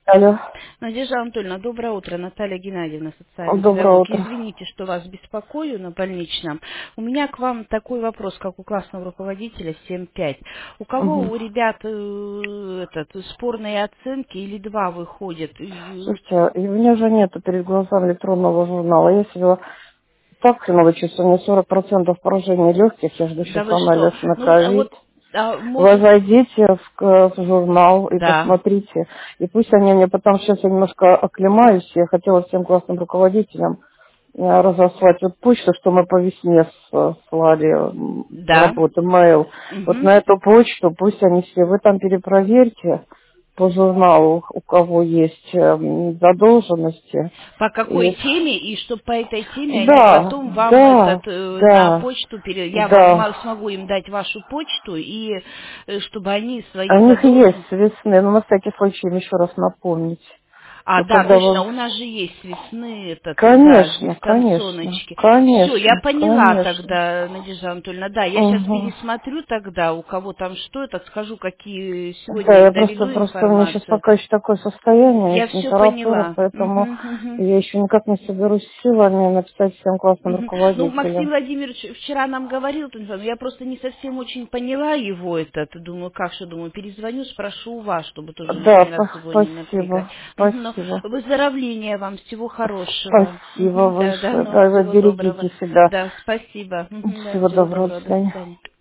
Алло, Надежда Анатольевна, доброе утро. Наталья Геннадьевна, социальный доброе педагог. утро. Извините, что вас беспокою на больничном. У меня к вам такой вопрос, как у классного руководителя 7.5. У кого Мгм. у ребят спорные оценки или два выходят? Слушайте, и у меня же нету перед глазами электронного журнала. Я сидела так хреново чувствую, у меня 40% поражения легких, я жду Да сейчас вы что? анализ на Ну ковид. вот, Вы может, зайдите в журнал и да, посмотрите. И пусть они мне потом, сейчас я немножко оклемаюсь, я хотела всем классным руководителям разослать вот почту, что мы по весне слали да. работу, mail. Вот Мгм. на эту почту пусть они все, вы там перепроверьте по журналу, у кого есть задолженности. По какой И- теме, и что по этой теме они Да, потом вам да, на да, почту, я вам да. смогу им дать вашу почту, и чтобы они А свои у них есть задолженности... с весны, но на всякий случай им еще раз напомнить. А, Ну, да, когда точно, вы... у нас же есть весны, да, Конечно, конечно, дистанционочки. Все, я конечно, поняла конечно. тогда, Надежда Анатольевна, да, я сейчас Угу. пересмотрю тогда, у кого там что это, скажу, какие Да, сегодня им я просто, доведу просто у меня сейчас информацию. пока еще такое состояние, у меня Я все температура, поняла. поэтому Мгм, мгм. я еще никак не соберусь с силами написать всем классным Мгм. Ну, Максим руководителям. Владимирович вчера нам говорил, но я просто не совсем очень поняла его думаю, как что, думаю, перезвоню, спрошу у вас, чтобы тоже Да, лишний раз его не напрягать. спасибо, Мгм. Но спасибо. выздоровления вам, всего хорошего. Спасибо Мгм. Да, да, большое. ну, Да, вы всего доброго. берегите себя. Да, спасибо. Мгм. Да, Всего всего доброго, до доброго, до свидания. свидания.